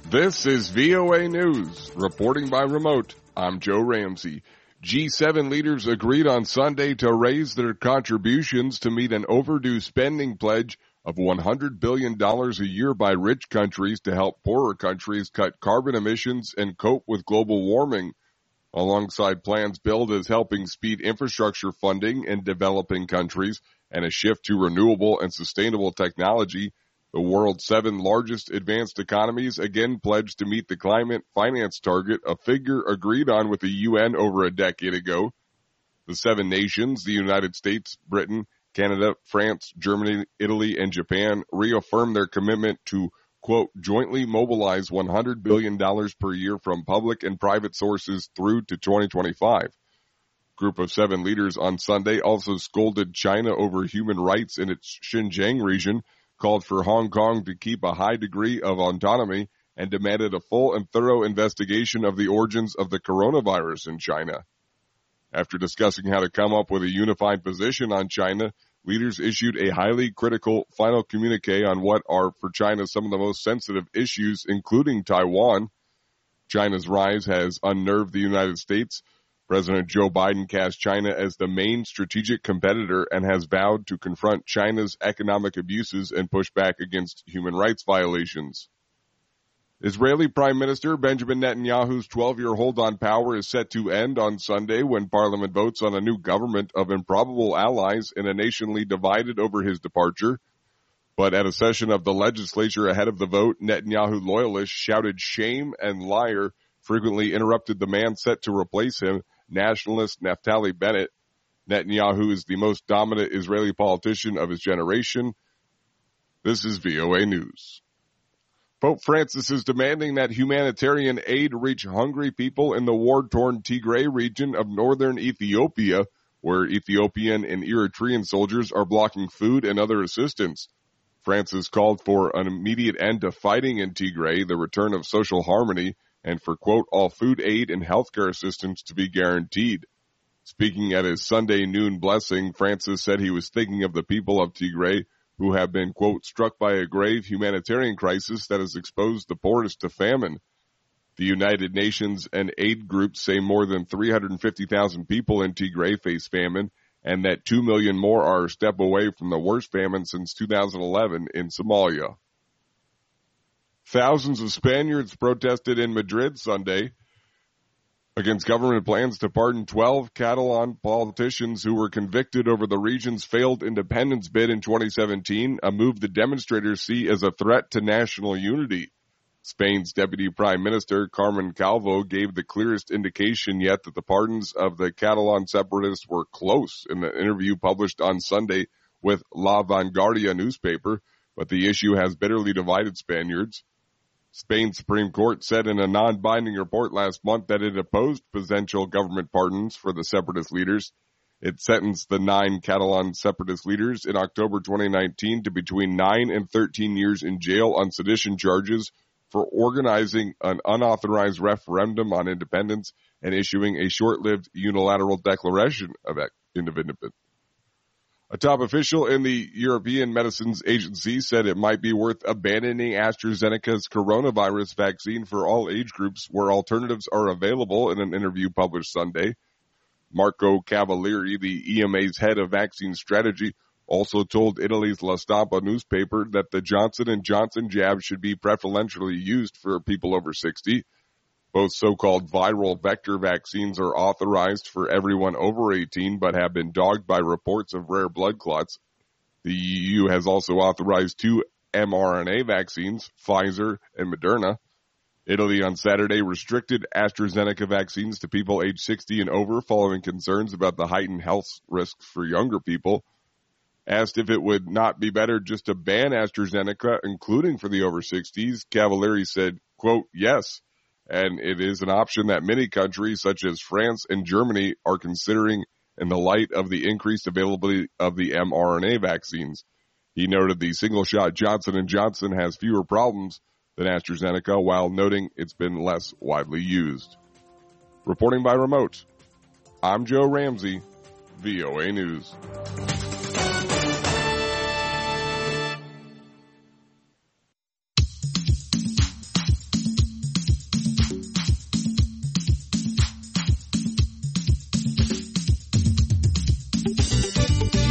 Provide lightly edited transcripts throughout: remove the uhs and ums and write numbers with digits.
This is VOA News. Reporting by remote, I'm Joe Ramsey. G7 leaders agreed on Sunday to raise their contributions to meet an overdue spending pledge of $100 billion a year by rich countries to help poorer countries cut carbon emissions and cope with global warming. Alongside plans billed as helping speed infrastructure funding in developing countries and a shift to renewable and sustainable technology, the world's 7 largest advanced economies again pledged to meet the climate finance target, a figure agreed on with the UN over a decade ago. The 7 nations, the United States, Britain, Canada, France, Germany, Italy, and Japan, reaffirmed their commitment to, quote, jointly mobilize $100 billion per year from public and private sources through to 2025. Group of 7 leaders on Sunday also scolded China over human rights in its Xinjiang region, called for Hong Kong to keep a high degree of autonomy, and demanded a full and thorough investigation of the origins of the coronavirus in China. After discussing how to come up with a unified position on China, leaders issued a highly critical final communique on what are for China some of the most sensitive issues, including Taiwan. China's rise has unnerved the United States. President Joe Biden cast China as the main strategic competitor and has vowed to confront China's economic abuses and push back against human rights violations. Israeli Prime Minister Benjamin Netanyahu's 12-year hold on power is set to end on Sunday when Parliament votes on a new government of improbable allies in a nationally divided over his departure. But at a session of the legislature ahead of the vote, Netanyahu loyalists shouted shame and liar, frequently interrupted the man set to replace him, nationalist Naftali Bennett. Netanyahu is the most dominant Israeli politician of his generation. This is VOA News. Pope Francis is demanding that humanitarian aid reach hungry people in the war-torn Tigray region of northern Ethiopia, where Ethiopian and Eritrean soldiers are blocking food and other assistance. Francis called for an immediate end to fighting in Tigray, the return of social harmony, and for, quote, all food aid and healthcare assistance to be guaranteed. Speaking at his Sunday noon blessing, Francis said he was thinking of the people of Tigray who have been, quote, struck by a grave humanitarian crisis that has exposed the poorest to famine. The United Nations and aid groups say more than 350,000 people in Tigray face famine and that 2 million more are a step away from the worst famine since 2011 in Somalia. Thousands of Spaniards protested in Madrid Sunday against government plans to pardon 12 Catalan politicians who were convicted over the region's failed independence bid in 2017, a move the demonstrators see as a threat to national unity. Spain's Deputy Prime Minister, Carmen Calvo, gave the clearest indication yet that the pardons of the Catalan separatists were close in the interview published on Sunday with La Vanguardia newspaper, but the issue has bitterly divided Spaniards. Spain's Supreme Court said in a non-binding report last month that it opposed potential government pardons for the separatist leaders. It sentenced the 9 Catalan separatist leaders in October 2019 to between 9 and 13 years in jail on sedition charges for organizing an unauthorized referendum on independence and issuing a short-lived unilateral declaration of independence. A top official in the European Medicines Agency said it might be worth abandoning AstraZeneca's coronavirus vaccine for all age groups where alternatives are available in an interview published Sunday. Marco Cavalieri, the EMA's head of vaccine strategy, also told Italy's La Stampa newspaper that the Johnson & Johnson jab should be preferentially used for people over 60. Both so-called viral vector vaccines are authorized for everyone over 18 but have been dogged by reports of rare blood clots. The EU has also authorized 2 mRNA vaccines, Pfizer and Moderna. Italy on Saturday restricted AstraZeneca vaccines to people age 60 and over following concerns about the heightened health risks for younger people. Asked if it would not be better just to ban AstraZeneca, including for the over 60s, Cavalieri said, quote, yes, and it is an option that many countries such as France and Germany are considering in the light of the increased availability of the mRNA vaccines. He noted the single-shot Johnson & Johnson has fewer problems than AstraZeneca, while noting it's been less widely used. Reporting by remote, I'm Joe Ramsey, VOA News.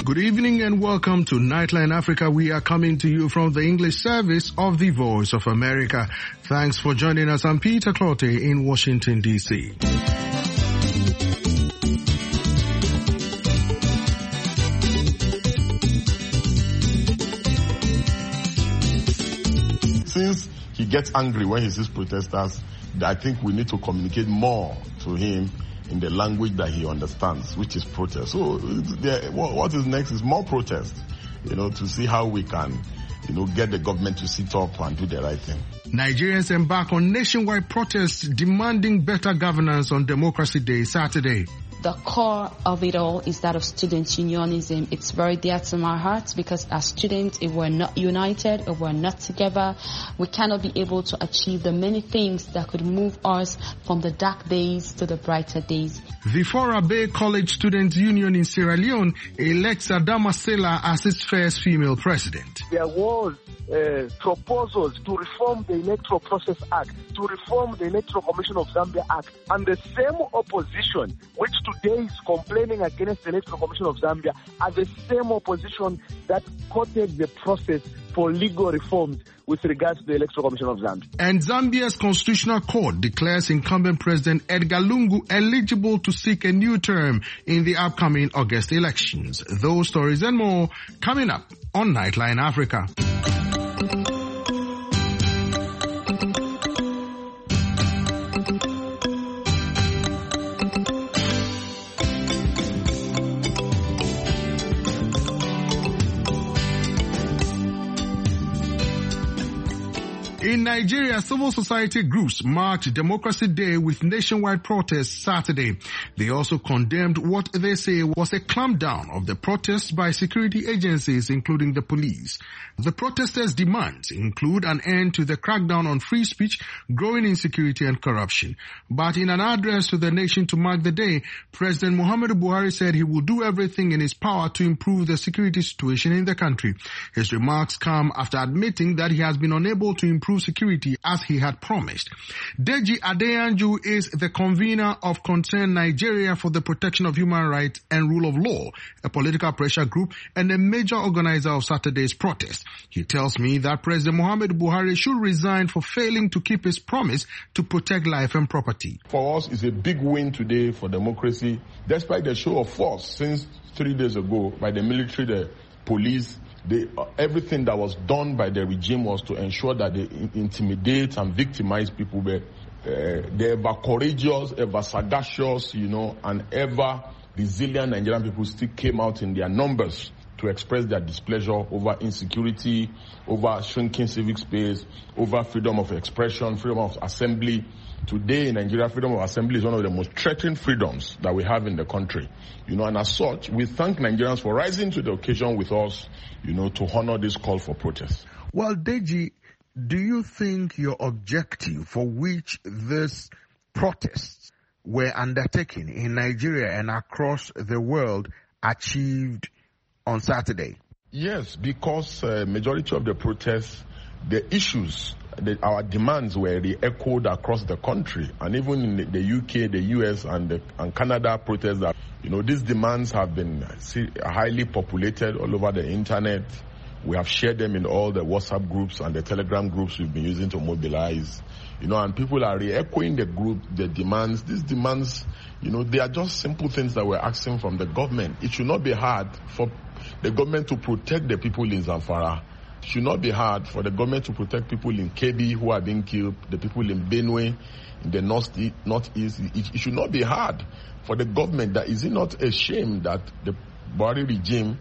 Good evening and welcome to Nightline Africa. We are coming to you from the English service of the Voice of America. Thanks for joining us. I'm Peter Clotte in Washington, D.C. Since he gets angry when he sees protesters, I think we need to communicate more to him in the language that he understands, which is protest. So what is next is more protest, to see how we can, get the government to sit up and do the right thing. Nigerians embark on nationwide protests demanding better governance on Democracy Day, Saturday. The core of it all is that of student unionism. It's very dear to my heart because as students, if we're not united, if we're not together, we cannot be able to achieve the many things that could move us from the dark days to the brighter days. The Fora Bay College Students Union in Sierra Leone elects Adama Sela as its first female president. There was proposals to reform the Electoral Process Act, to reform the Electoral Commission of Zambia Act, and the same opposition which today is complaining against the Electoral Commission of Zambia are the same opposition that courted the process for legal reforms with regards to the Electoral Commission of Zambia. And Zambia's Constitutional Court declares incumbent President Edgar Lungu eligible to seek a new term in the upcoming August elections. Those stories and more coming up on Nightline Africa. In Nigeria, civil society groups marked Democracy Day with nationwide protests Saturday. They also condemned what they say was a clampdown of the protests by security agencies, including the police. The protesters' demands include an end to the crackdown on free speech, growing insecurity and corruption. But in an address to the nation to mark the day, President Muhammadu Buhari said he will do everything in his power to improve the security situation in the country. His remarks come after admitting that he has been unable to improve security as he had promised. Deji Adeyanju is the convener of Concern Nigeria for the Protection of Human Rights and Rule of Law, a political pressure group and a major organizer of Saturday's protest. He tells me that President Muhammadu Buhari should resign for failing to keep his promise to protect life and property. For us, it's a big win today for democracy, despite the show of force since 3 days ago by the military, the police. Everything that was done by the regime was to ensure that they intimidate and victimize people. They ever courageous, ever sagacious, and ever resilient Nigerian people still came out in their numbers to express their displeasure over insecurity, over shrinking civic space, over freedom of expression, freedom of assembly. Today in Nigeria, freedom of assembly is one of the most threatened freedoms that we have in the country. And as such, we thank Nigerians for rising to the occasion with us, to honor this call for protest. Well, Deji, do you think your objective for which these protests were undertaken in Nigeria and across the world achieved on Saturday? Yes, because majority of the protests, the issues, our demands were re-echoed across the country, and even in the UK, the US, and Canada protests. These demands have been highly populated all over the internet. We have shared them in all the WhatsApp groups and the Telegram groups we've been using to mobilize. And people are re-echoing the demands. These demands, they are just simple things that we're asking from the government. It should not be hard for the government to protect the people in Zamfara. It should not be hard for the government to protect people in Kebbi who are being killed, the people in Benue, in the northeast. It should not be hard for the government. That is it not a shame that the Buhari regime,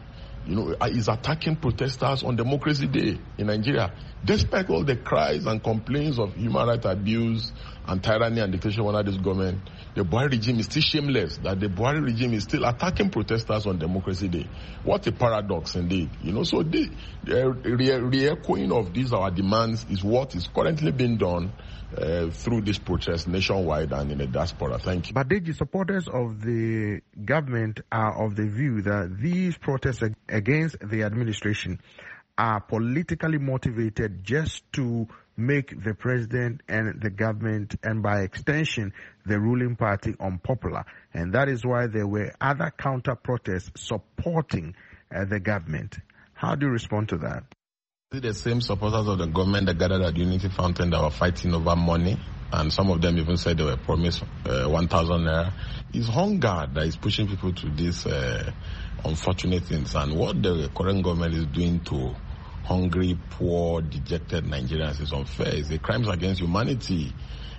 is attacking protesters on Democracy Day in Nigeria, despite all the cries and complaints of human rights abuse and tyranny and dictatorship under this government. The Buhari regime is still shameless that the Buhari regime is still attacking protesters on Democracy Day. What a paradox indeed. So the re-echoing of these our demands is what is currently being done through this protest nationwide and in the diaspora. Thank you. But the supporters of the government are of the view that these protests against the administration are politically motivated just to make the president and the government, and by extension the ruling party, unpopular. And that is why there were other counter protests supporting the government. How do you respond to that? The same supporters of the government that gathered at Unity Fountain that were fighting over money, and some of them even said they were promised 1,000 naira. It's hunger that is pushing people to these unfortunate things, and what the current government is doing to hungry, poor, dejected Nigerians is unfair. It's a crimes against humanity,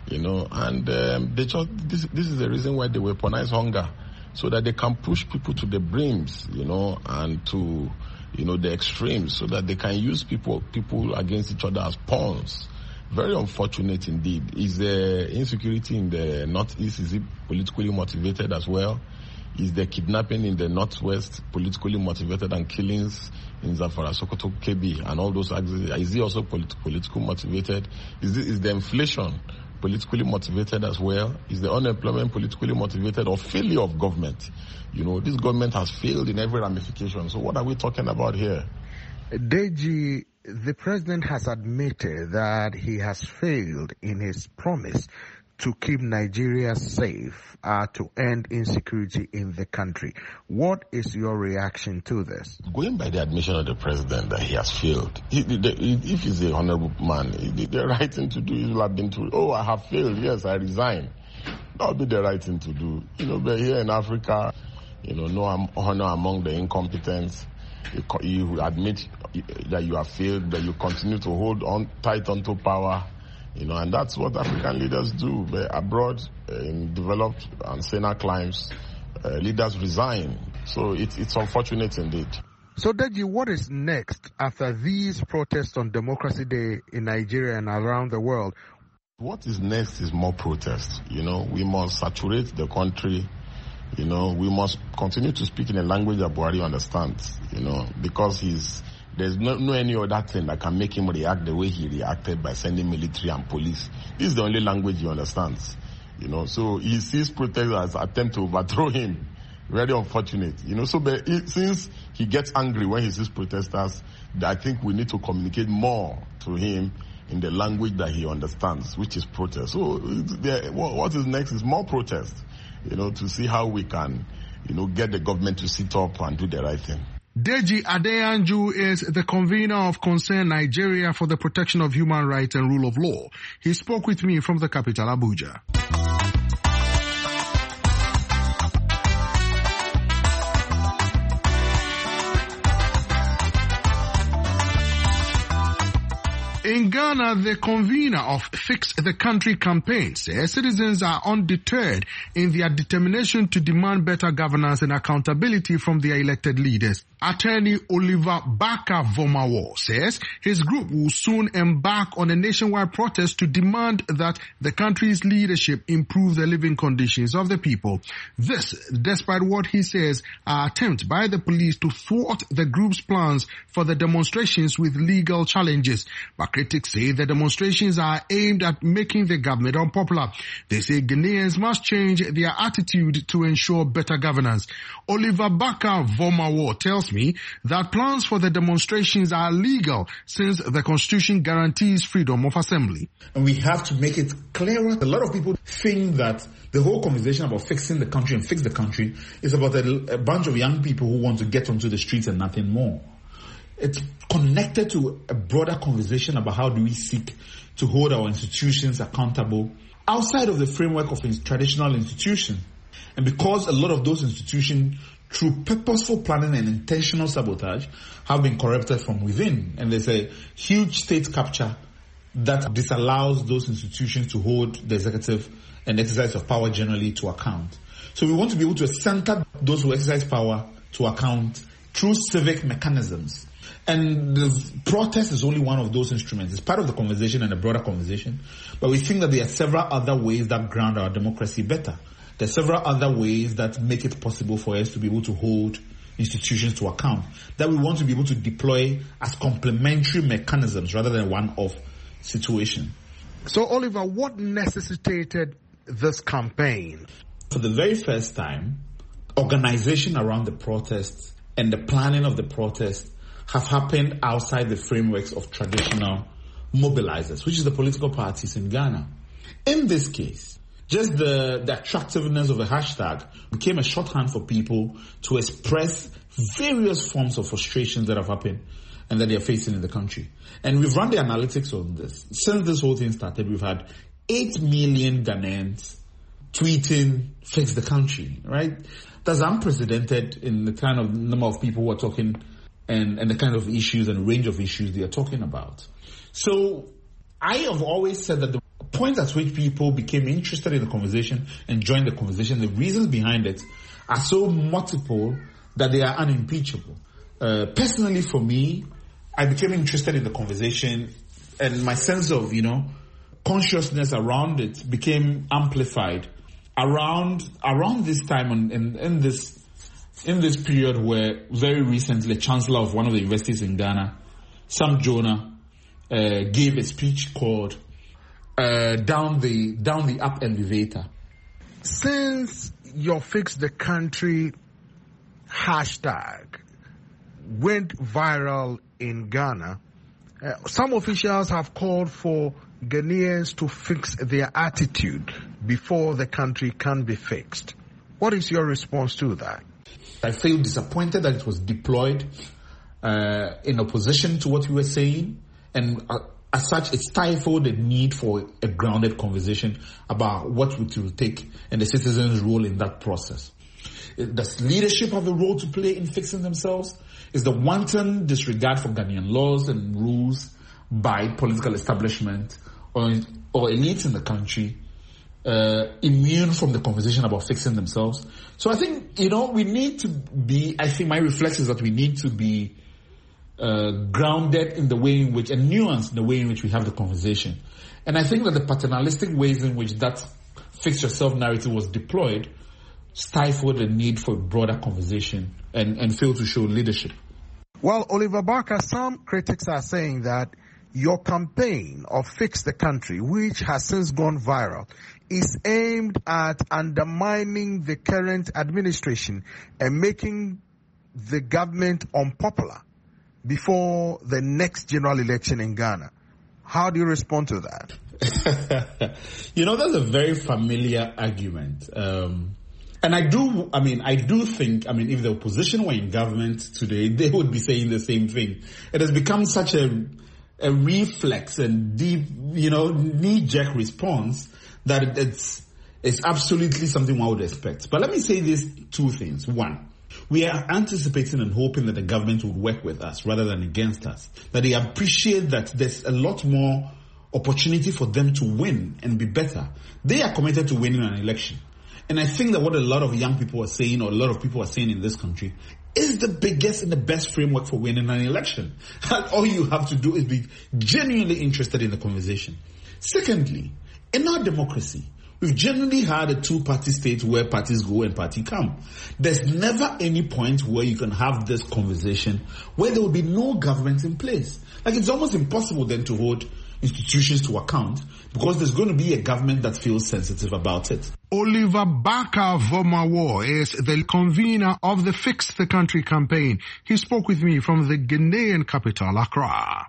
and they just, this is the reason why they weaponize hunger, so that they can push people to the brims, and to the extremes, so that they can use people against each other as pawns. Very unfortunate indeed. Is the insecurity in the northeast, is it politically motivated as well? Is the kidnapping in the northwest politically motivated, and killings in Zamfara, Sokoto, Kebbi, and all those, is it also politically motivated? Is the inflation politically motivated as well? Is the unemployment politically motivated, or failure of government? This government has failed in every ramification. So what are we talking about here? Deji, the president has admitted that he has failed in his promise to keep Nigeria safe, to end insecurity in the country. What is your reaction to this? Going by the admission of the president that he has failed, if he's a honorable man, the right thing to do is will have been to, I have failed, yes, I resign. That would be the right thing to do. But here in Africa, no honor among the incompetent. You admit that you have failed, but you continue to hold on tight onto power. And that's what African leaders do. But abroad, in developed and saner climes, leaders resign. So it's unfortunate indeed. So, Deji, what is next after these protests on Democracy Day in Nigeria and around the world? What is next is more protests. We must saturate the country. We must continue to speak in a language that Buhari understands, because there's no any other thing that can make him react the way he reacted by sending military and police. This is the only language he understands, So he sees protests as an attempt to overthrow him. Very unfortunate, since he gets angry when he sees protesters, I think we need to communicate more to him in the language that he understands, which is protest. So what is next is more protest, to see how we can, get the government to sit up and do the right thing. Deji Adeyanju is the convener of Concern Nigeria for the Protection of Human Rights and Rule of Law. He spoke with me from the capital, Abuja. In Ghana, the convener of Fix the Country campaign says citizens are undeterred in their determination to demand better governance and accountability from their elected leaders. Attorney Oliver Baka-Vomawo says his group will soon embark on a nationwide protest to demand that the country's leadership improve the living conditions of the people. This, despite what he says are attempts by the police to thwart the group's plans for the demonstrations with legal challenges. But critics say the demonstrations are aimed at making the government unpopular. They say Ghanaians must change their attitude to ensure better governance. Oliver Baka-Vomawo tells me that plans for the demonstrations are legal since the Constitution guarantees freedom of assembly. And we have to make it clearer. A lot of people think that the whole conversation about fixing the country and fix the country is about a bunch of young people who want to get onto the streets and nothing more. It's connected to a broader conversation about how do we seek to hold our institutions accountable outside of the framework of traditional institutions. And because a lot of those institutions, through purposeful planning and intentional sabotage, have been corrupted from within. And there's a huge state capture that disallows those institutions to hold the executive and exercise of power generally to account. So we want to be able to center those who exercise power to account through civic mechanisms. And the protest is only one of those instruments. It's part of the conversation and a broader conversation. But we think that there are several other ways that ground our democracy better. There are several other ways that make it possible for us to be able to hold institutions to account, that we want to be able to deploy as complementary mechanisms rather than one-off situation. So, Oliver, what necessitated this campaign? For the very first time, organization around the protests and the planning of the protests have happened outside the frameworks of traditional mobilizers, which is the political parties in Ghana. In this case, just the attractiveness of a hashtag became a shorthand for people to express various forms of frustrations that have happened and that they are facing in the country. And we've run the analytics on this. Since this whole thing started, we've had 8 million Ghanaians tweeting, fix the country, right? That's unprecedented in the kind of number of people who are talking and the kind of issues and range of issues they are talking about. So I have always said that the point at which people became interested in the conversation and joined the conversation, the reasons behind it are so multiple that they are unimpeachable. Personally, for me, I became interested in the conversation, and my sense of, consciousness around it became amplified around this time in this period where very recently the chancellor of one of the universities in Ghana, Sam Jonah, gave a speech called Down the Up Elevator. Since your Fix the Country hashtag went viral in Ghana, some officials have called for Ghanaians to fix their attitude before the country can be fixed. What is your response to that? I feel disappointed that it was deployed in opposition to what we were saying, and as such, it stifled the need for a grounded conversation about what it will take and the citizens' role in that process. Does leadership have a role to play in fixing themselves? Is the wanton disregard for Ghanaian laws and rules by political establishment or elites in the country immune from the conversation about fixing themselves? So I think, we need to be, I think my reflex is that we need to be grounded in the way in which, and nuanced in the way in which we have the conversation. And I think that the paternalistic ways in which that fix yourself narrative was deployed stifled the need for a broader conversation and failed to show leadership. Well, Oliver Barker, some critics are saying that your campaign of Fix the Country, which has since gone viral, is aimed at undermining the current administration and making the government unpopular before the next general election in Ghana. How do you respond to that? That's a very familiar argument. And I do think, if the opposition were in government today, they would be saying the same thing. It has become such a reflex and deep, knee-jerk response that it's absolutely something one would expect. But let me say these two things. One, we are anticipating and hoping that the government would work with us rather than against us. That they appreciate that there's a lot more opportunity for them to win and be better. They are committed to winning an election. And I think that what a lot of young people are saying, or a lot of people are saying in this country, is the biggest and the best framework for winning an election. All you have to do is be genuinely interested in the conversation. Secondly, in our democracy, we've generally had a two-party state where parties go and parties come. There's never any point where you can have this conversation where there will be no government in place. It's almost impossible then to hold institutions to account because there's going to be a government that feels sensitive about it. Oliver Barker Vomawo is the convener of the Fix the Country campaign. He spoke with me from the Ghanaian capital, Accra.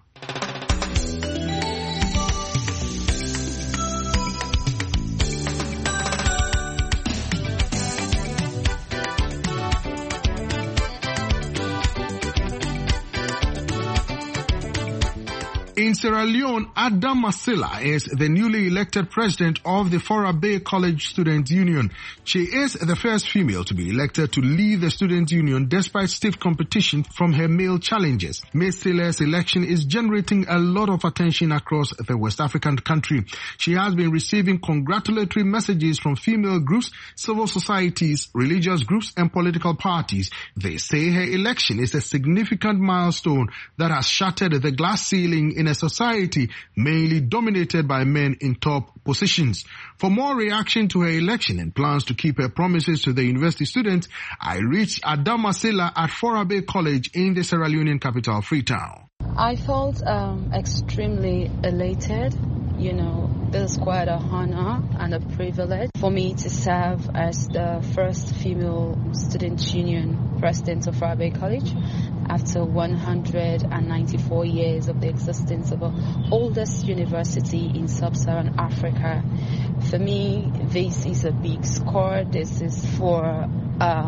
In Sierra Leone, Ada Masila is the newly elected president of the Fora Bay College Students Union. She is the first female to be elected to lead the student union despite stiff competition from her male challengers. Masila's election is generating a lot of attention across the West African country. She has been receiving congratulatory messages from female groups, civil societies, religious groups, and political parties. They say her election is a significant milestone that has shattered the glass ceiling in a society mainly dominated by men in top positions. For more reaction to her election and plans to keep her promises to the university students, I reached Ada Masila at Fora Bay College in the Sierra Leonean capital, Freetown. I felt extremely elated. This is quite a honor and a privilege for me to serve as the first female student union president of Fora Bay College after 194 years of the existence of the oldest university in sub-Saharan Africa. For me, this is a big score. This is for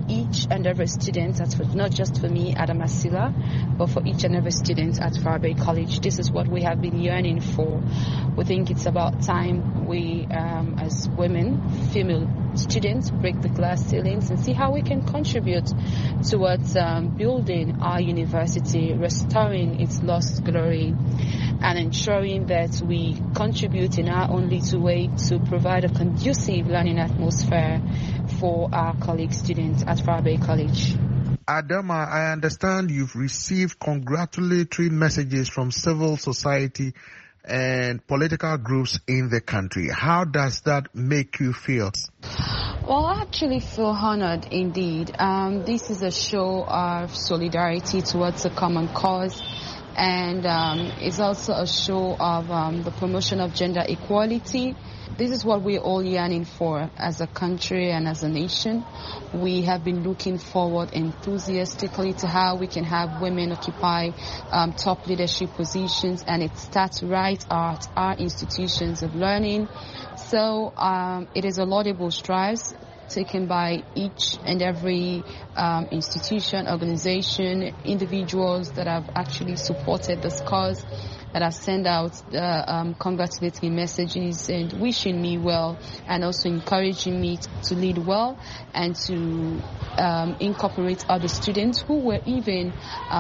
each and every student, not just for me at Amasila, but for each and every student at Fairbury College. This is what we have been yearning for. We think it's about time we, as women, female students, break the glass ceilings and see how we can contribute towards building our university, restoring its lost glory, and ensuring that we contribute in our own little way to provide a conducive learning atmosphere for our colleague students at Fairbury College. Adama, I understand you've received congratulatory messages from civil society and political groups in the country. How does that make you feel? Well, I actually feel honored indeed. This is a show of solidarity towards a common cause, and it's also a show of the promotion of gender equality. This is what we're all yearning for as a country and as a nation. We have been looking forward enthusiastically to how we can have women occupy top leadership positions, and it starts right at our institutions of learning. So it is a laudable strive taken by each and every institution, organization, individuals that have actually supported this cause, that have sent out congratulatory messages and wishing me well, and also encouraging me to lead well and to incorporate other students who were even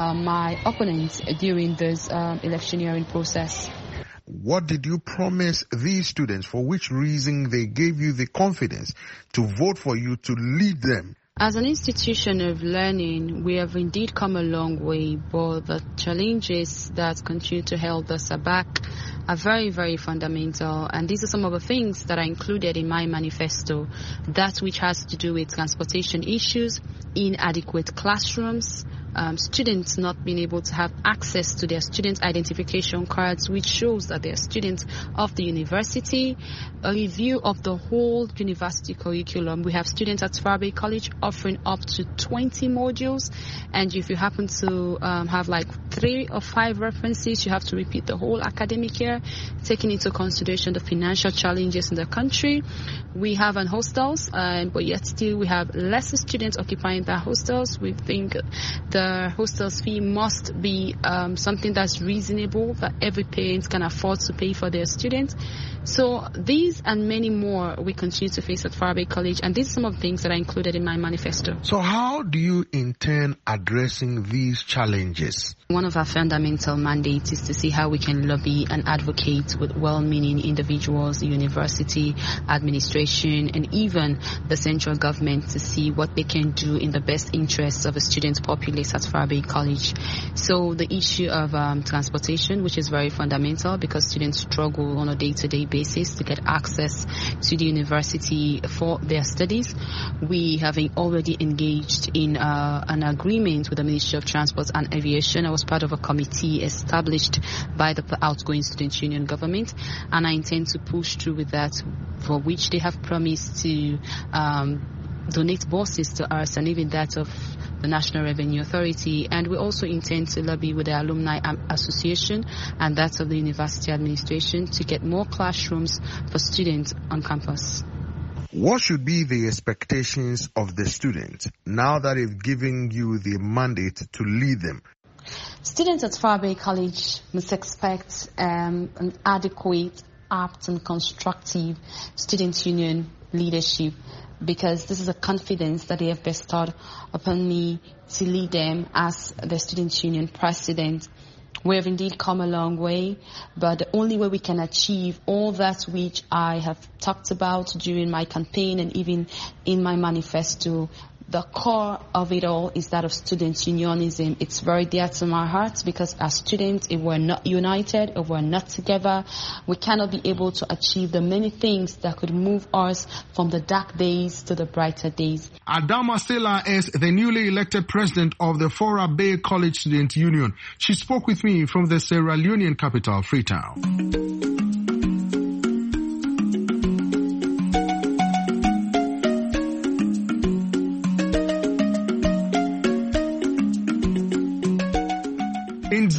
my opponents during this electioneering process. What did you promise these students? For which reason they gave you the confidence to vote for you to lead them? As an institution of learning, we have indeed come a long way, but the challenges that continue to hold us back are very, very fundamental. And these are some of the things that are included in my manifesto. That which has to do with transportation issues, inadequate classrooms, students not being able to have access to their student identification cards, which shows that they are students of the university, a review of the whole university curriculum. We have students at Fairbury College offering up to 20 modules, and if you happen to have like 3 or 5 references, you have to repeat the whole academic year, taking into consideration the financial challenges in the country. We have an hostels, but yet still we have lesser students occupying the hostels. We think the hostels fee must be something that's reasonable, that every parent can afford to pay for their students. So these and many more we continue to face at Fairbury College, and these are some of the things that are included in my manifesto. So how do you intend addressing these challenges? One of our fundamental mandates is to see how we can lobby and advocate with well-meaning individuals, the university, administration, and even the central government to see what they can do in the best interests of the student populace at Fairbury College. So the issue of transportation, which is very fundamental because students struggle on a day-to-day basis to get access to the university for their studies. We have already engaged in an agreement with the Ministry of Transport and Aviation. I was part of a committee established by the outgoing Student Union government, and I intend to push through with that, for which they have promised to donate buses to us, and even that of the National Revenue Authority. And we also intend to lobby with the Alumni Association and that of the University Administration to get more classrooms for students on campus. What should be the expectations of the students now that they've given you the mandate to lead them? Students at Fairbury College must expect an adequate, apt and constructive student union leadership, because this is a confidence that they have bestowed upon me to lead them as the Student Union President. We have indeed come a long way, but the only way we can achieve all that which I have talked about during my campaign and even in my manifesto, the core of it all is that of student unionism. It's very dear to my heart, because as students, if we're not united, if we're not together, we cannot be able to achieve the many things that could move us from the dark days to the brighter days. Adama Stella is the newly elected president of the Fairbury College Student Union. She spoke with me from the Sierra Leonean capital, Freetown. In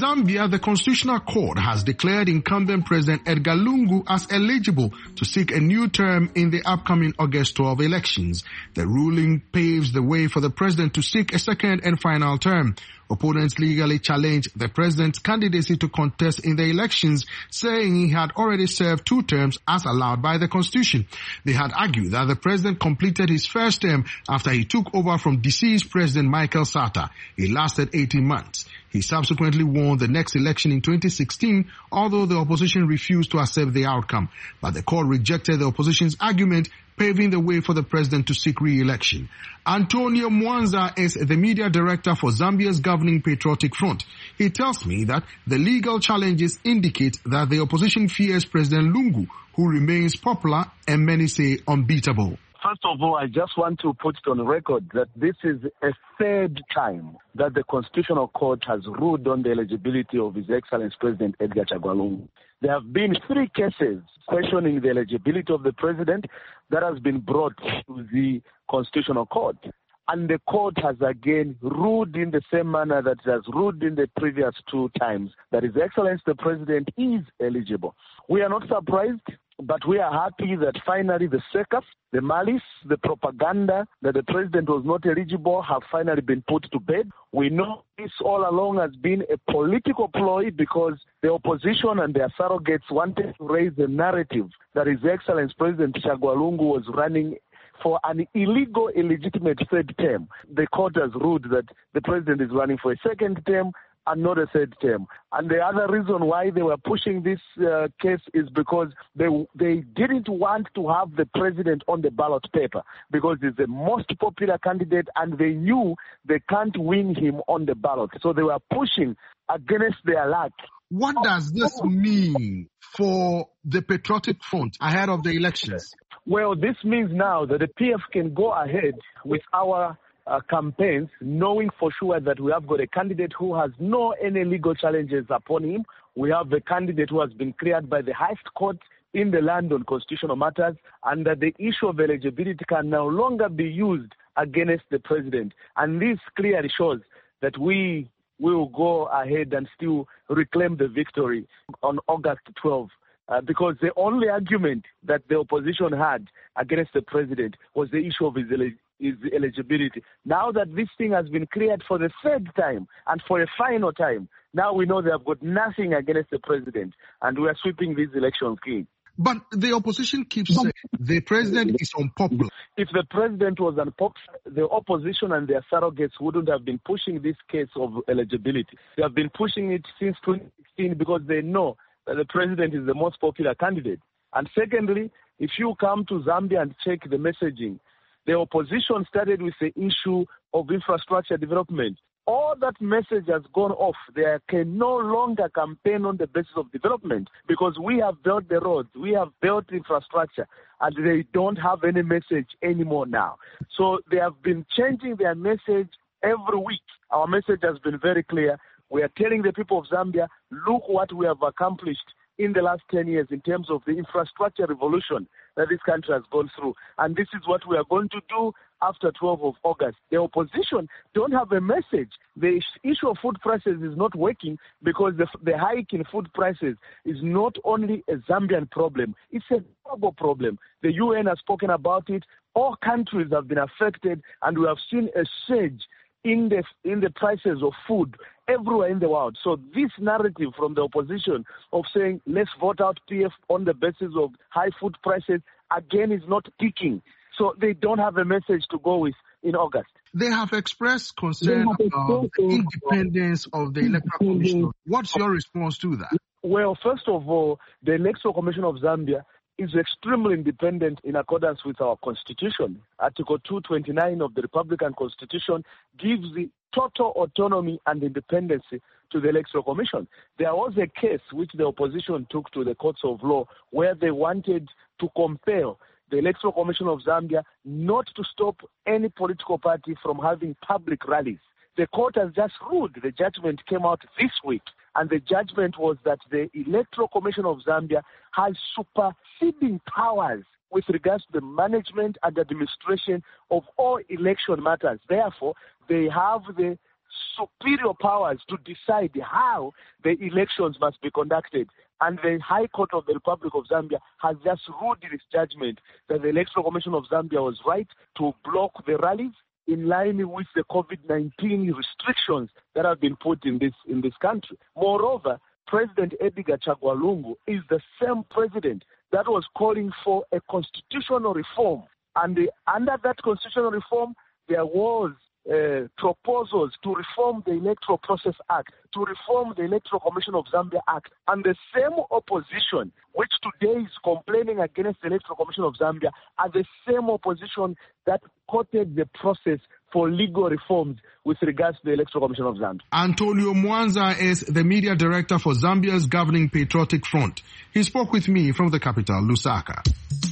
Zambia, the Constitutional Court has declared incumbent President Edgar Lungu as eligible to seek a new term in the upcoming August 12 elections. The ruling paves the way for the president to seek a second and final term. Opponents legally challenged the president's candidacy to contest in the elections, saying he had already served 2 terms as allowed by the Constitution. They had argued that the president completed his first term after he took over from deceased President Michael Sata. It lasted 18 months. He subsequently won the next election in 2016, although the opposition refused to accept the outcome. But the court rejected the opposition's argument, paving the way for the president to seek re-election. Antonio Mwanza is the media director for Zambia's governing Patriotic Front. He tells me that the legal challenges indicate that the opposition fears President Lungu, who remains popular and many say unbeatable. First of all, I just want to put it on record that this is a 3rd time that the Constitutional Court has ruled on the eligibility of His Excellency President Edgar Chagwa Lungu. There have been 3 cases questioning the eligibility of the president that has been brought to the Constitutional Court. And the court has again ruled in the same manner that it has ruled in the previous 2 times that His Excellency the President is eligible. We are not surprised, but we are happy that finally the circus, the malice, the propaganda that the president was not eligible have finally been put to bed. We know this all along has been a political ploy because the opposition and their surrogates wanted to raise the narrative that His Excellency President Chagwa Lungu was running for an illegal, illegitimate 3rd term. The court has ruled that the president is running for a 2nd term and not a 3rd term. And the other reason why they were pushing this case is because they didn't want to have the president on the ballot paper because he's the most popular candidate and they knew they can't win him on the ballot. So they were pushing against their luck. What does this mean for the Patriotic Front ahead of the elections? Well, this means now that the PF can go ahead with our campaigns, knowing for sure that we have got a candidate who has no any legal challenges upon him. We have a candidate who has been cleared by the highest court in the land on constitutional matters, and that the issue of eligibility can no longer be used against the president. And this clearly shows that we will go ahead and still reclaim the victory on August 12. Because the only argument that the opposition had against the president was the issue of his eligibility. Now that this thing has been cleared for the 3rd time and for a final time, now we know they have got nothing against the president, and we are sweeping these elections clean. But the opposition keeps saying the president is unpopular. If the president was unpopular, the opposition and their surrogates wouldn't have been pushing this case of eligibility. They have been pushing it since 2016 because they know that the president is the most popular candidate. And secondly, if you come to Zambia and check the messaging, the opposition started with the issue of infrastructure development. All that message has gone off. They can no longer campaign on the basis of development because we have built the roads, we have built infrastructure, and they don't have any message anymore now. So they have been changing their message every week. Our message has been very clear. We are telling the people of Zambia, look what we have accomplished in the last 10 years in terms of the infrastructure revolution that this country has gone through. And this is what we are going to do after 12 of August. The opposition don't have a message. The issue of food prices is not working because the hike in food prices is not only a Zambian problem, it's a global problem. The UN has spoken about it. All countries have been affected, and we have seen a surge in the prices of food everywhere in the world. So this narrative from the opposition of saying let's vote out PF on the basis of high food prices again is not peaking. So they don't have a message to go with in August. They have expressed concern about the independence of the Electoral Commission. What's your response to that? Well, first of all, the Electoral Commission of Zambia is extremely independent in accordance with our constitution. Article 229 of the Republican Constitution gives the total autonomy and independence to the Electoral Commission. There was a case which the opposition took to the courts of law where they wanted to compel the Electoral Commission of Zambia not to stop any political party from having public rallies. The court has just ruled. The judgment came out this week. And the judgment was that the Electoral Commission of Zambia has superseding powers with regards to the management and administration of all election matters. Therefore, they have the superior powers to decide how the elections must be conducted. And the High Court of the Republic of Zambia has just ruled in its judgment that the Electoral Commission of Zambia was right to block the rallies in line with the COVID-19 restrictions that have been put in this country. Moreover, President Edgar Chagwa Lungu is the same president that was calling for a constitutional reform. And under that constitutional reform, there was proposals to reform the Electoral Process Act, to reform the Electoral Commission of Zambia Act. And the same opposition, which today is complaining against the Electoral Commission of Zambia, are the same opposition that quoted the process for legal reforms with regards to the Electoral Commission of Zambia. Antonio Mwanza is the media director for Zambia's governing Patriotic Front. He spoke with me from the capital, Lusaka.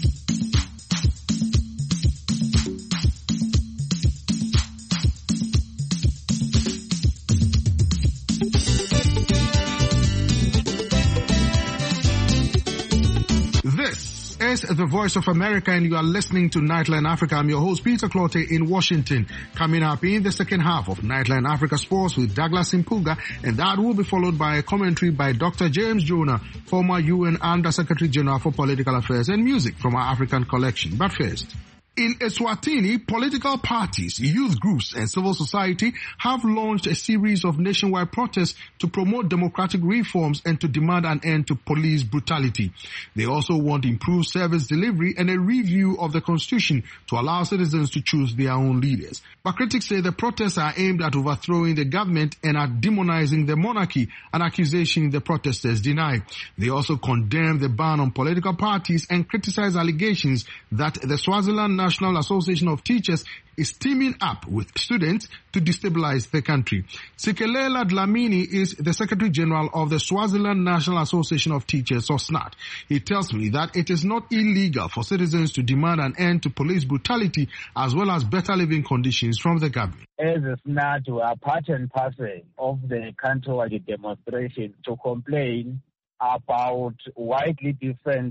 This is the Voice of America, and you are listening to Nightline Africa. I'm your host, Peter Clotte, in Washington. Coming up in the second half of Nightline Africa Sports with Douglas Impuga, and that will be followed by a commentary by Dr. James Jonah, former UN Under Secretary General for Political Affairs, and music from our African collection. But first, in Eswatini, political parties, youth groups, and civil society have launched a series of nationwide protests to promote democratic reforms and to demand an end to police brutality. They also want improved service delivery and a review of the constitution to allow citizens to choose their own leaders. But critics say the protests are aimed at overthrowing the government and at demonizing the monarchy, an accusation the protesters deny. They also condemn the ban on political parties and criticize allegations that the Swaziland National Association of Teachers is teaming up with students to destabilize the country. Sikelela Dlamini is the Secretary General of the Swaziland National Association of Teachers, or SNAT. He tells me that it is not illegal for citizens to demand an end to police brutality as well as better living conditions from the government. As a SNAT, we are part and parcel of the countrywide demonstration to complain about widely different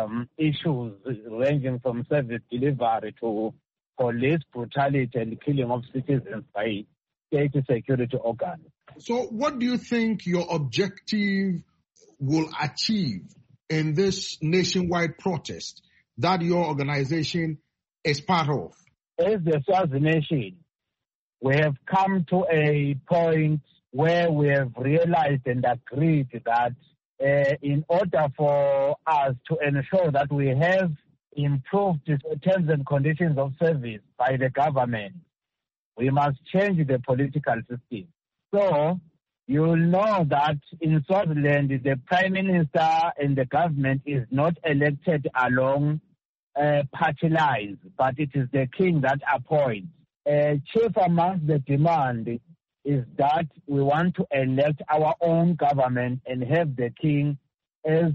issues ranging from service delivery to police brutality and killing of citizens by state security organs. So what do you think your objective will achieve in this nationwide protest that your organization is part of? As the Swazi nation, we have come to a point where we have realized and agreed that in order for us to ensure that we have improved the terms and conditions of service by the government, we must change the political system. So you will know that in Swaziland, the Prime Minister and the government is not elected along party lines, but it is the king that appoints. Chief amongst the demand is that we want to elect our own government and have the king as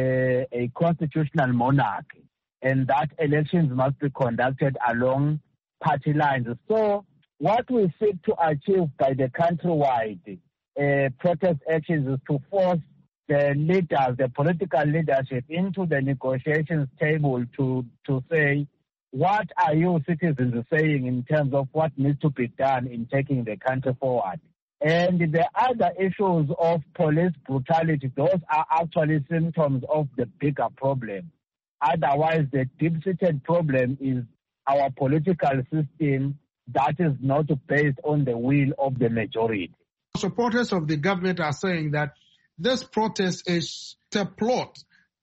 a constitutional monarch, and that elections must be conducted along party lines. So what we seek to achieve by the countrywide protest actions is to force the leaders, the political leadership, into the negotiations table to say, what are you citizens saying in terms of what needs to be done in taking the country forward? And the other issues of police brutality, those are actually symptoms of the bigger problem. Otherwise, the deep-seated problem is our political system that is not based on the will of the majority. Supporters of the government are saying that this protest is a plot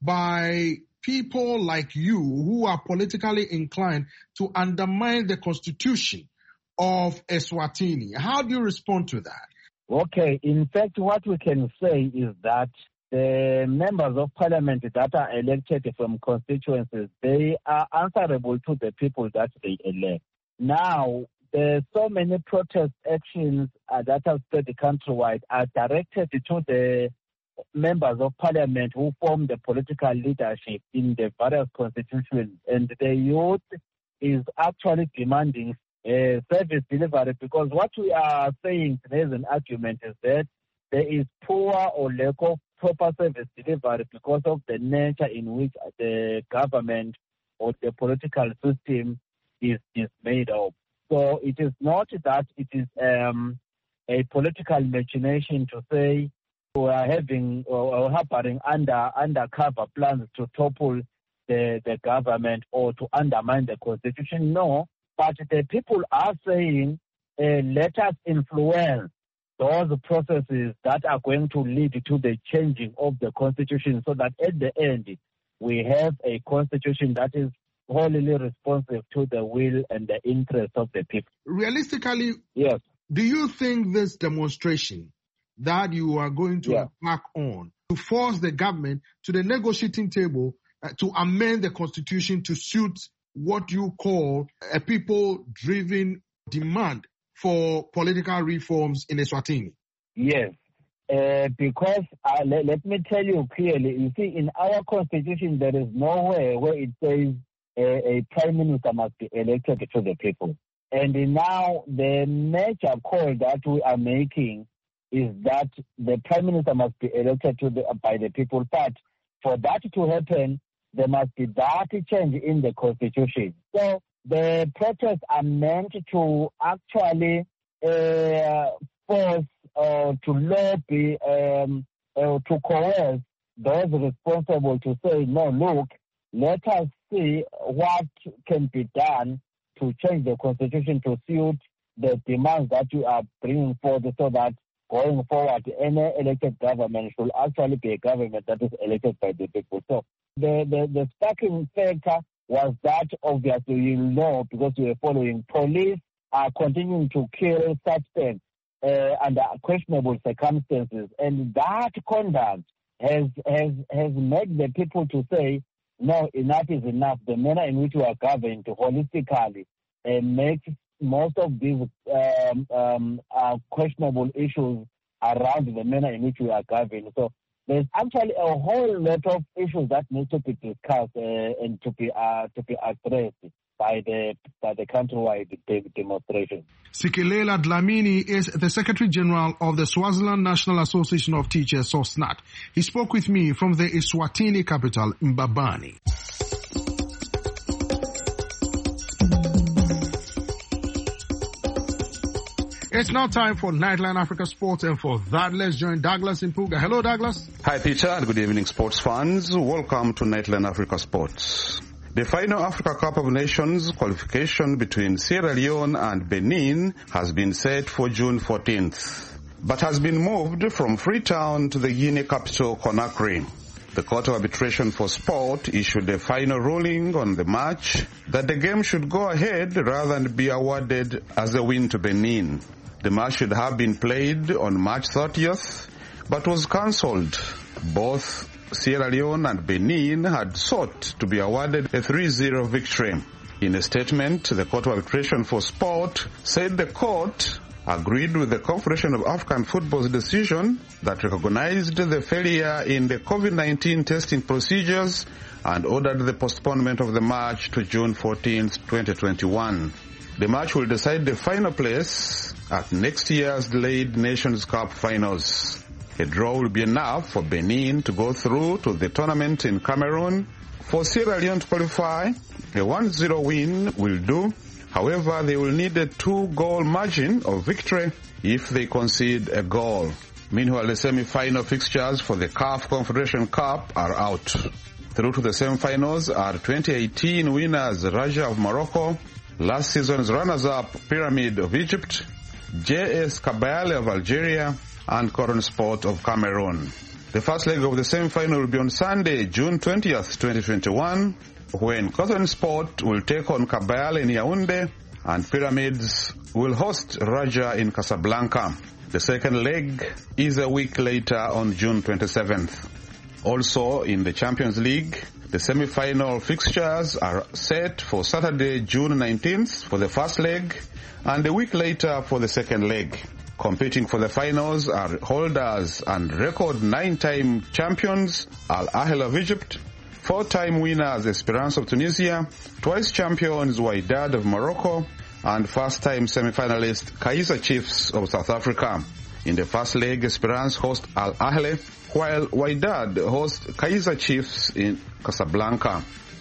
by people like you who are politically inclined to undermine the constitution of Eswatini. How do you respond to that? Okay, in fact, what we can say is that the members of parliament that are elected from constituencies, they are answerable to the people that they elect. Now, there's so many protest actions that have spread countrywide are directed to the members of parliament who form the political leadership in the various constitutions, and the youth is actually demanding service delivery, because what we are saying today as an argument is that there is poor or lack of proper service delivery because of the nature in which the government or the political system is made of. So it is not that it is a political machination to say we are having or harboring undercover plans to topple the government or to undermine the constitution. No, but the people are saying, let us influence those processes that are going to lead to the changing of the constitution so that at the end we have a constitution that is wholly responsive to the will and the interest of the people. Realistically, yes. Do you think this demonstration that you are going to embark on to force the government to the negotiating table to amend the constitution to suit what you call a people-driven demand for political reforms in Eswatini? Yes, because let me tell you clearly, you see, in our constitution, there is nowhere where it says a prime minister must be elected to the people. And now the major call that we are making is that the prime minister must be elected by the people. But for that to happen, there must be that change in the constitution. So the protests are meant to actually force to lobby, to coerce those responsible to say, no, look, let us see what can be done to change the constitution to suit the demands that you are bringing forth, so that going forward, any elected government should actually be a government that is elected by the people. So the sparking factor was that, obviously, you know, because we are following, police are continuing to kill suspects under questionable circumstances, and that conduct has made the people to say, no, enough is enough. The manner in which we are governed holistically makes most of these questionable issues around the manner in which we are governed. So there's actually a whole lot of issues that need to be discussed and to be addressed by the countrywide demonstration. Sikilela Dlamini is the Secretary General of the Swaziland National Association of Teachers, SOSNAT. He spoke with me from the Eswatini capital, Mbabane. It's now time for Nightline Africa Sports, and for that, let's join Douglas Impuga. Hello, Douglas. Hi, Peter, and good evening, sports fans. Welcome to Nightline Africa Sports. The final Africa Cup of Nations qualification between Sierra Leone and Benin has been set for June 14th, but has been moved from Freetown to the Guinea capital, Conakry. The Court of Arbitration for Sport issued a final ruling on the match that the game should go ahead rather than be awarded as a win to Benin. The match should have been played on March 30th, but was cancelled. Both Sierra Leone and Benin had sought to be awarded a 3-0 victory. In a statement, the Court of Arbitration for Sport said the court agreed with the Confederation of African Football's decision that recognized the failure in the COVID-19 testing procedures and ordered the postponement of the match to June 14, 2021. The match will decide the final place at next year's delayed Nations Cup finals. A draw will be enough for Benin to go through to the tournament in Cameroon. For Sierra Leone to qualify, a 1-0 win will do. However, they will need a 2-goal margin of victory if they concede a goal. Meanwhile, the semi-final fixtures for the CAF Confederation Cup are out. Through to the semi-finals are 2018 winners Raja of Morocco, last season's runners-up Pyramid of Egypt, JS Kabylie of Algeria, and Cotton Sport of Cameroon. The first leg of the semi-final will be on Sunday, June 20th, 2021, when Cotton Sport will take on Kabylie in Yaoundé and Pyramids will host Raja in Casablanca. The second leg is a week later on June 27th. Also in the Champions League, the semi-final fixtures are set for Saturday, June 19th for the first leg and a week later for the second leg. Competing for the finals are holders and record 9-time champions Al Ahly of Egypt, 4-time winners Esperance of Tunisia, twice champions Wydad of Morocco, and first-time semi-finalist Kaizer Chiefs of South Africa. In the first leg, Esperance host Al Ahly, while Wydad host Kaizer Chiefs in Casablanca.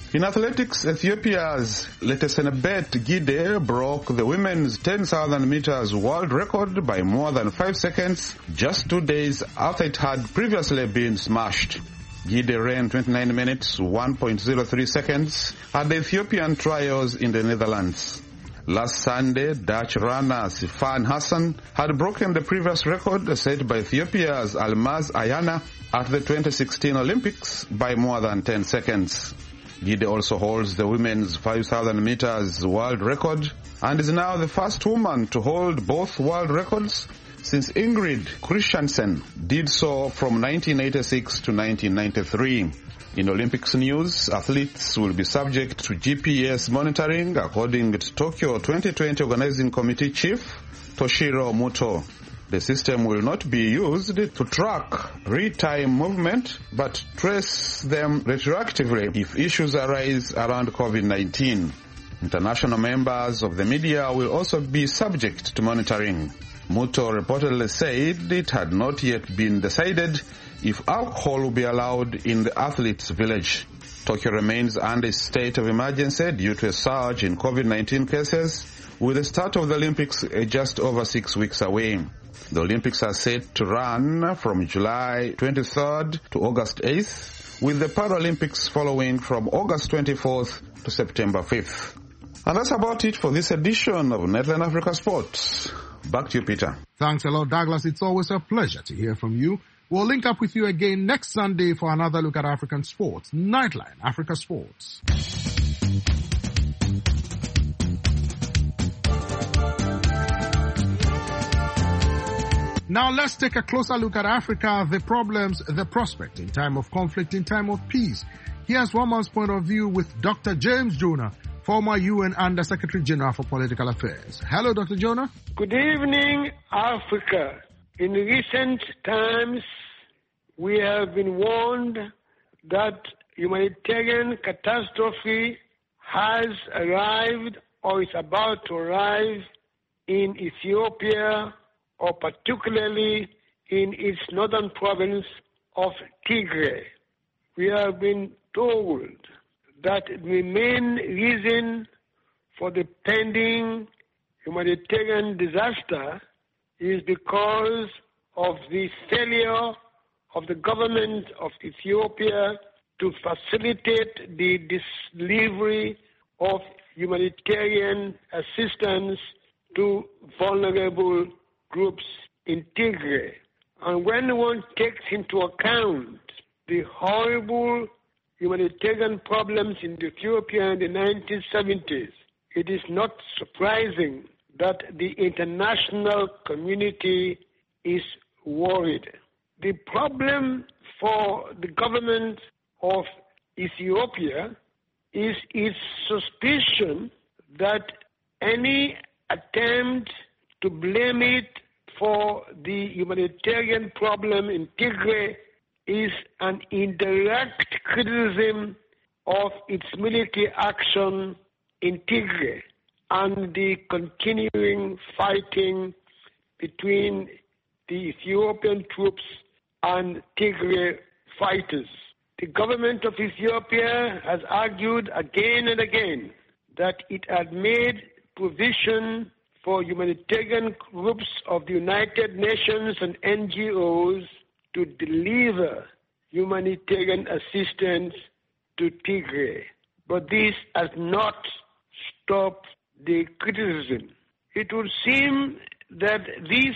In athletics, Ethiopia's Letesenebet Gide broke the women's 10,000 meters world record by more than 5 seconds just 2 days after it had previously been smashed. Gide ran 29 minutes, 1.03 seconds at the Ethiopian trials in the Netherlands. Last Sunday, Dutch runner Sifan Hassan had broken the previous record set by Ethiopia's Almaz Ayana at the 2016 Olympics by more than 10 seconds. Gide also holds the women's 5,000 meters world record and is now the first woman to hold both world records since Ingrid Christiansen did so from 1986 to 1993. In Olympics news, athletes will be subject to GPS monitoring according to Tokyo 2020 Organizing Committee Chief Toshiro Muto. The system will not be used to track real-time movement, but trace them retroactively if issues arise around COVID-19. International members of the media will also be subject to monitoring. Muto reportedly said it had not yet been decided if alcohol will be allowed in the athletes' village. Tokyo remains under a state of emergency due to a surge in COVID-19 cases, with the start of the Olympics just over 6 weeks away. The Olympics are set to run from July 23rd to August 8th, with the Paralympics following from August 24th to September 5th. And that's about it for this edition of Nightline Africa Sports. Back to you, Peter. Thanks a lot, Douglas. It's always a pleasure to hear from you. We'll link up with you again next Sunday for another look at African sports. Nightline Africa Sports. Now let's take a closer look at Africa, the problems, the prospect in time of conflict, in time of peace. Here's one man's point of view with Dr. James Jonah, former UN Under Secretary General for Political Affairs. Hello, Dr. Jonah. Good evening, Africa. In recent times, we have been warned that humanitarian catastrophe has arrived or is about to arrive in Ethiopia, or particularly in its northern province of Tigray. We have been told that the main reason for the pending humanitarian disaster is because of the failure of the government of Ethiopia to facilitate the delivery of humanitarian assistance to vulnerable groups in Tigray. And when one takes into account the horrible humanitarian problems in Ethiopia in the 1970s, it is not surprising that the international community is worried. The problem for the government of Ethiopia is its suspicion that any attempt to blame it for the humanitarian problem in Tigray is an indirect criticism of its military action in Tigray and the continuing fighting between the Ethiopian troops and Tigray fighters. The government of Ethiopia has argued again and again that it had made provision for humanitarian groups of the United Nations and NGOs to deliver humanitarian assistance to Tigray. But this has not stopped the criticism. It would seem that this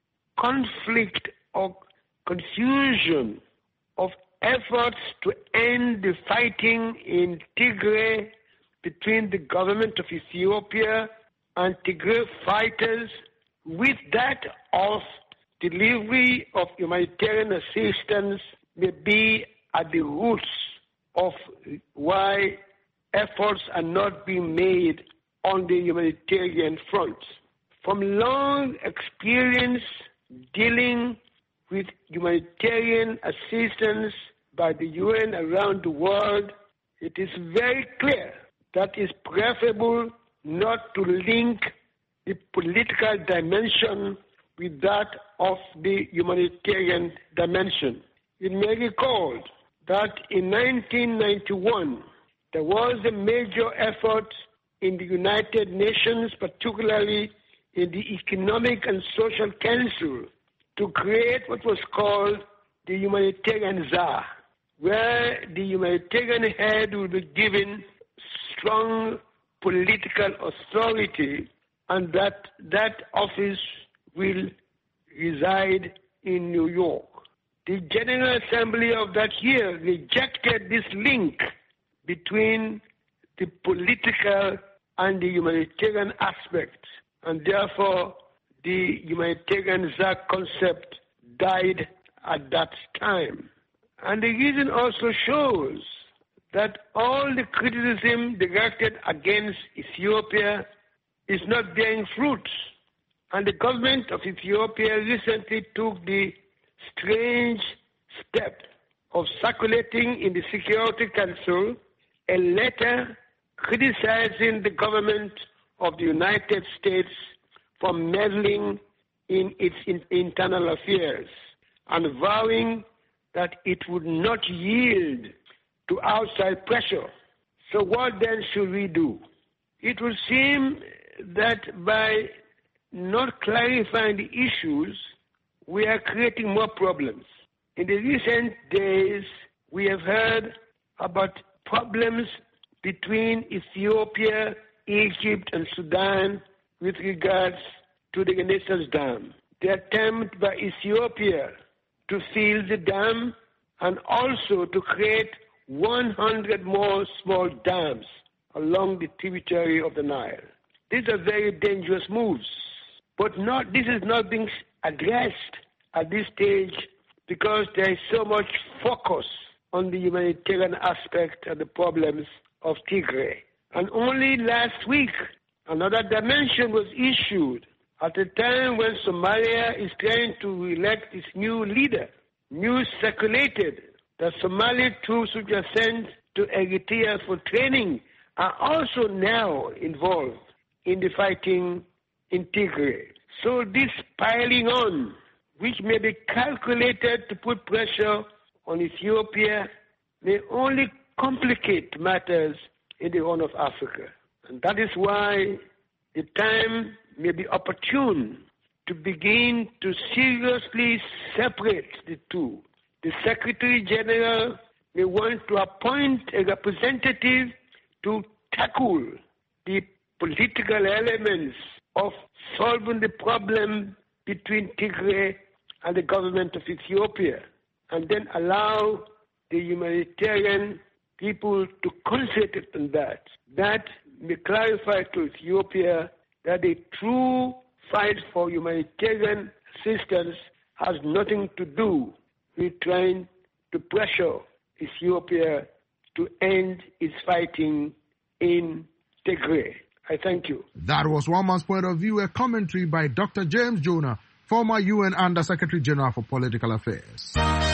conflict or confusion of efforts to end the fighting in Tigray between the government of Ethiopia and Tigray fighters with that of delivery of humanitarian assistance may be at the roots of why efforts are not being made on the humanitarian front. From long experience dealing with humanitarian assistance by the UN around the world, it is very clear that it's preferable not to link the political dimension with that of the humanitarian dimension. It may be recalled that in 1991, there was a major effort in the United Nations, particularly in the Economic and Social Council, to create what was called the humanitarian czar, where the humanitarian head will be given strong political authority, and that office will reside in New York. The General Assembly of that year rejected this link between the political and the humanitarian aspect, and therefore the humanitarian czar concept died at that time. And the reason also shows that all the criticism directed against Ethiopia is not bearing fruit. And the government of Ethiopia recently took the strange step of circulating in the Security Council a letter criticizing the government of the United States for meddling in its internal affairs and vowing that it would not yield to outside pressure. So what then should we do? It would seem that by not clarifying the issues, we are creating more problems. In the recent days, we have heard about problems between Ethiopia, Egypt, and Sudan with regards to the Renaissance Dam. The attempt by Ethiopia to fill the dam and also to create 100 more small dams along the tributary of the Nile. These are very dangerous moves, but this is not being addressed at this stage because there is so much focus on the humanitarian aspect of the problems of Tigray. And only last week, another dimension was issued at a time when Somalia is trying to elect its new leader. News circulated that Somali troops which are sent to Eritrea for training are also now involved in the fighting in Tigray. So this piling on, which may be calculated to put pressure on Ethiopia, may only complicate matters in the Horn of Africa. And that is why the time may be opportune to begin to seriously separate the two. The Secretary General may want to appoint a representative to tackle the political elements of solving the problem between Tigray and the government of Ethiopia, and then allow the humanitarian people to concentrate on that. That may clarify to Ethiopia that the true fight for humanitarian assistance has nothing to do with trying to pressure Ethiopia to end its fighting in Tigray. I thank you. That was one man's point of view, a commentary by Dr. James Jonah, former UN Under Secretary General for Political Affairs.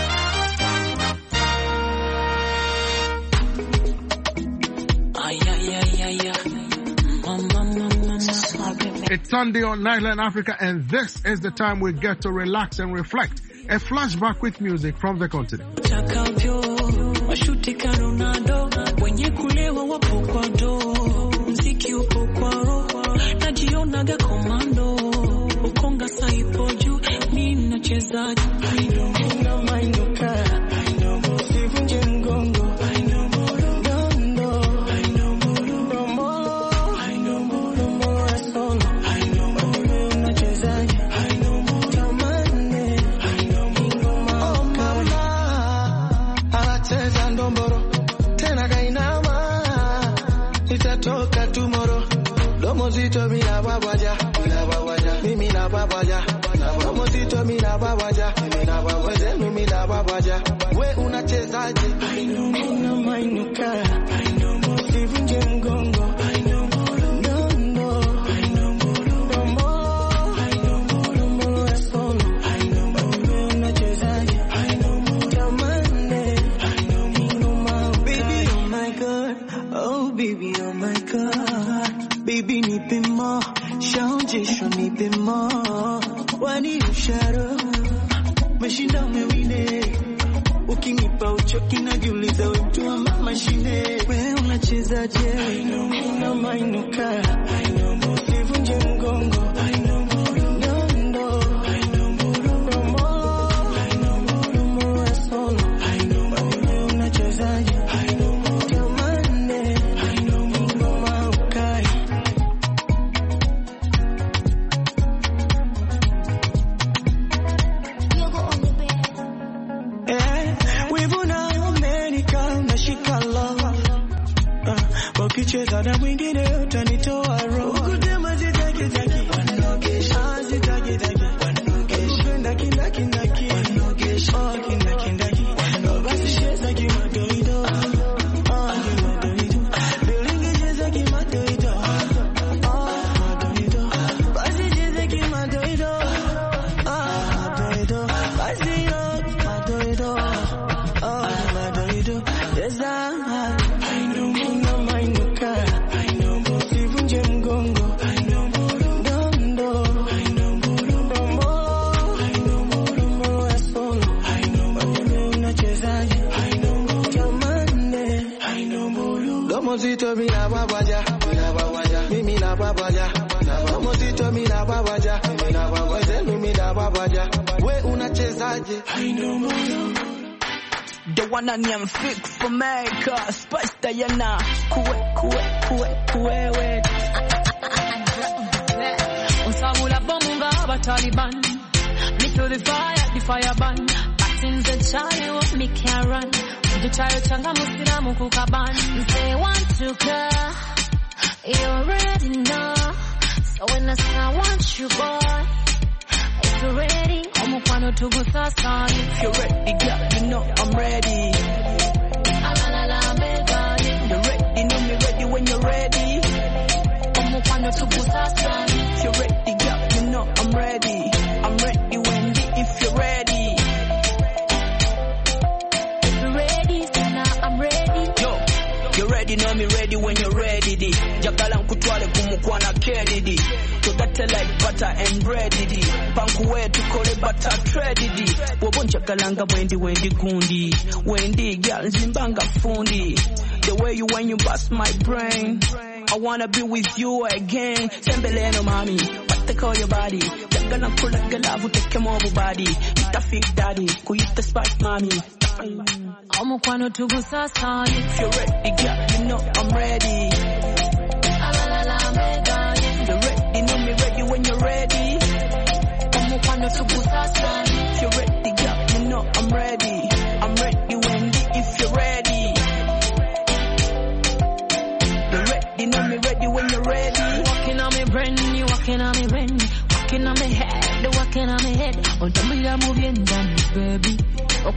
It's Sunday on Nightline Africa, and this is the time we get to relax and reflect. A flashback with music from the continent. Ukinipa uchoki najiuliza wewe mtu ama mashine, wewe unachezaje, unamainuka, usivunje mgongo, ukicheza na mwingine utanitoa roho. Ukutema zitaki ukipenda kindaki basi cheza kimadoido, bilingi cheza kimadoido, basi cheza kimadoido, basi kimadoido, cheza Mozito mina babaja, mimi na babaja, Mozito mina babaja, mina babaja, we unachezaje? The one I am fix for America, Spice Diana, kuwe. Unsabula bomunga Taliban, me to the fire ban. Things that Charlie want me can't run. The child changa musina mukukaban. They want to cry, you already know. So when I say I want you, boy, if you're ready, I'm gonna to go sasa. If you're ready, girl, you know I'm ready. You're ready, know me ready when you're ready. I'm gonna to go sasa. If you're ready, girl, you know I'm ready. I'm ready, Wendy, if you're ready. You ready, know me ready when you're ready. Jagala nkutwale kumukwana kedidi. Tugate like butter and bread. Pankuwe tukole butter threadidi. Wobonja kalanga wendi gundi. Wendi girl zimbanga fundi. The way you when you bust my brain. I wanna be with you again. Sembeleno mami, what they call your body. Jagala nkula galavu teke mobu body. Ita fake daddy, kuyita spice mami. I'm gonna to go sasa. If you're ready, girl, you know I'm ready. You're ready, know me ready when you're ready. I'm gonna to go sasa. If you're ready, girl, you know I'm ready. I'm ready, Wendy, if you're ready. You're ready, know me ready when you're ready. Walking on me brain, you walking on me brain. Walking on me head, walking on me head. On the mirror moving down, baby. Yo,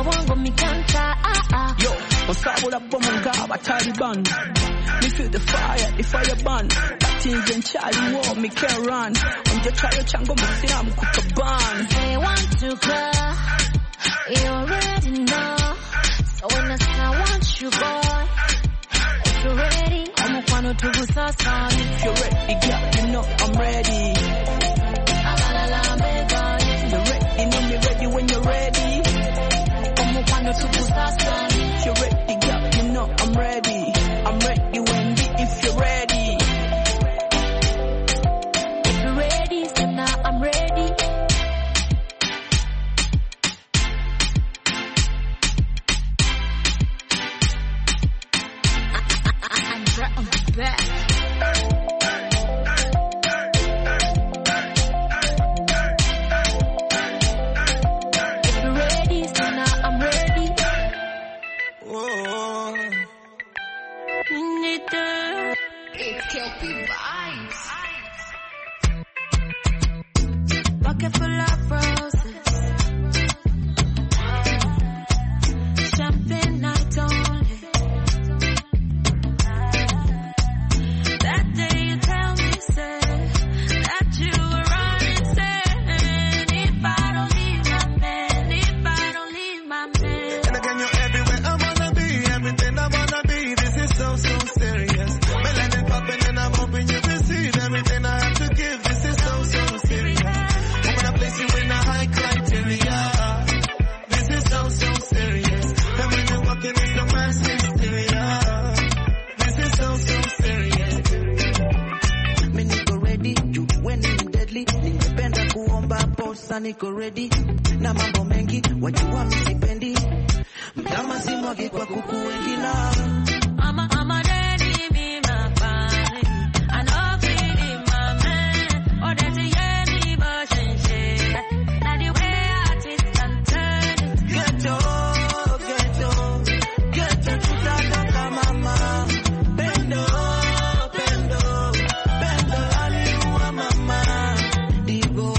Osabula bomunga Taliban. Me feel the fire burn. Things and Charlie war, me can't run. I'm just trying to chango musina mukukaban. They want to cry, you already know. So when I say I want you, boy, if you're ready, I'm gonna to go sasa. If you're ready, girl, you know I'm ready. You're ready, know me ready when you're ready. To go sasa. If you're ready, girl, you know I'm ready. I'm ready, Wendy, if you're ready. If you're ready, so now I'm ready. I'm back. It's Kelpie vibes. Bucket full of roses. Champagne night only. That day you tell me, say, that you were running, saying, if I don't leave my man, if I don't leave my man. And again, you're everywhere I wanna be, everything I wanna be. This is so serious. Melanin popping and I'm hoping you receive everything I have to give. This is so serious. I'm gonna place you in a high climb. niko ready na mambo mengi wajua msipendi mtama simwagi kwa kuku wengi na I'm ready me my body I know feeling my man or that me version shit now the way I twist and turn get to tutaka mama bendo aliwa mama digo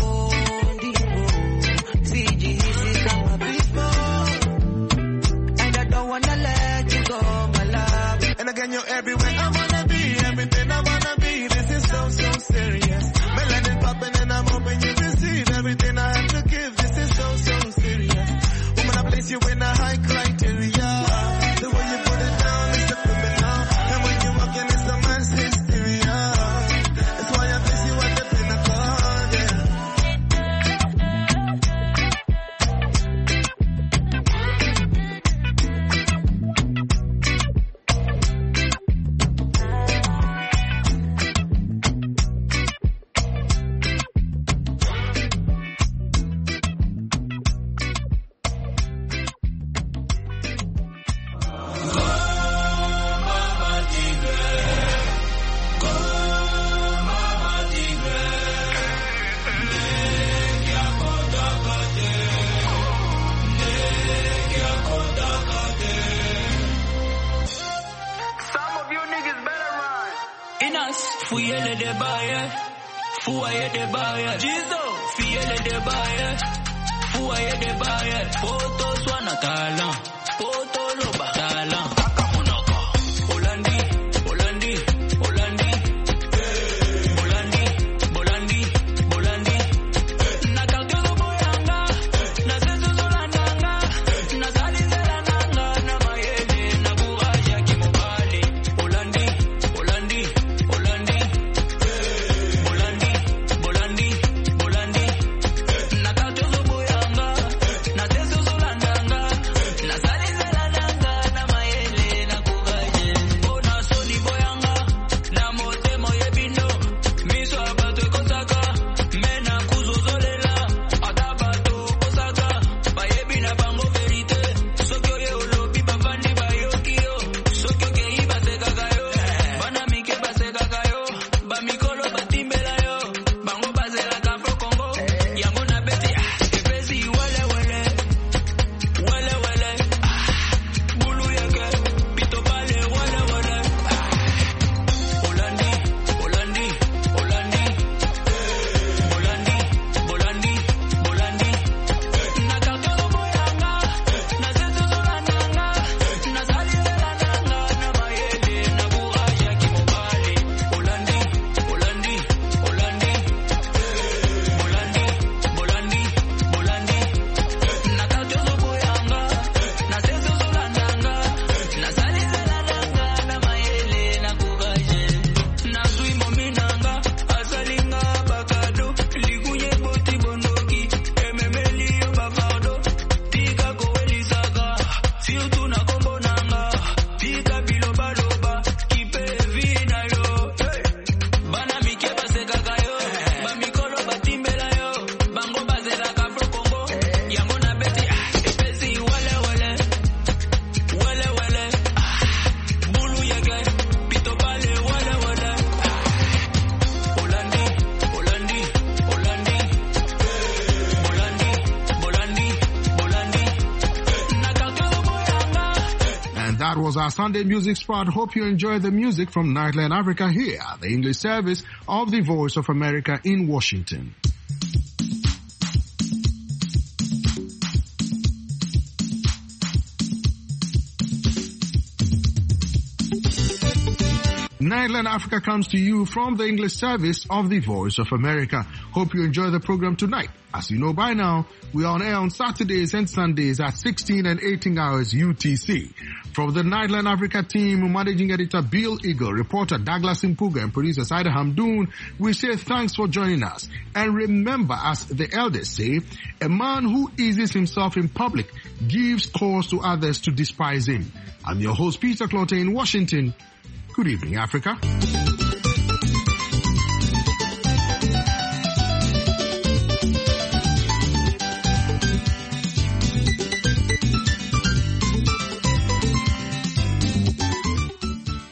siji hisi kama before and I don't wanna let you go my love and again you're everywhere I wanna be everything I wanna be this is so serious melanin popping and I'm hoping you receive everything I have to give this is so serious woman I place you in a high criteria the way you put it down is a criminal and when you're walking it's a mass hysteria that's why I place you at the pinnacle Inas, fuyele de baye, fuaye de baye, Jizo, fuyele de baye, fuaye de baye, poto swana talan, poto loba talan, akamunoko, Holandi, Holandi, Holandi, Holandi, Holandi, Holandi, nakakelo boyanga, na zezo zolandanga, na salizela nanga, na mayele, na buaja kimobali, Holandi, Holandi, Holandi, Holandi, Holandi, Holandi, nakakelo boyanga, na zezo zolandanga, na salizela nanga, na mayele, na buaja, ona soni boyanga, na mote moye bino, miso abato kosaka, mena kuzozolela, adabato kosaka, bayebi na bango verite, sokyo ye olobi bafandi bayokio, sokyo kei basekaka yo, bana mike basekaka yo, bamikolo batimbela yo, bango bazelaka Afro Congo, yango na beti, epesi wele wele, wele wele, bulu yeke, pito pale wele wele, Holandi, Holandi, Holandi, Holandi, Holandi, Holandi, nakakelo boyanga, na zezo zolandanga, na salizela nanga, na mayele, na buaja kimobali, Holandi, Holandi, Holandi, Holandi, Holandi, Holandi, nakakelo boyanga, na zezo zolandanga, na salizela nanga, na mayele, na buaja, nazwi mominanga, asalinga bakado, likunye boti bondoki, ememeli yo bafardo, tika kowelisaka, fiutu na kombo nanga, tika bilobaloba, kipe vina yo, bana mike basekaka yo, bamikolo batimbela yo, bango bazelaka Afro Congo, yango na beti, epesi wele wele, wele wele, bulu yeke, pito pale wele wele, Holandi, Holandi, Holandi, Holandi, Holandi, Holandi, nakakelo boyanga. And that was our Sunday music spot. Hope you enjoyed the music from Nightland Africa here, the English service of the Voice of America in Washington. Nightland Africa comes to you from the English service of the Voice of America. Hope you enjoy the program tonight. As you know by now, we are on air on Saturdays and Sundays at 16 and 18 hours UTC. From the Nightland Africa team, managing editor Bill Eagle, reporter Douglas Impuga, and producer Saida Hamdoon, we say thanks for joining us. And remember, as the elders say, a man who eases himself in public gives cause to others to despise him. I'm your host, Peter Clottey in Washington. Good evening, Africa.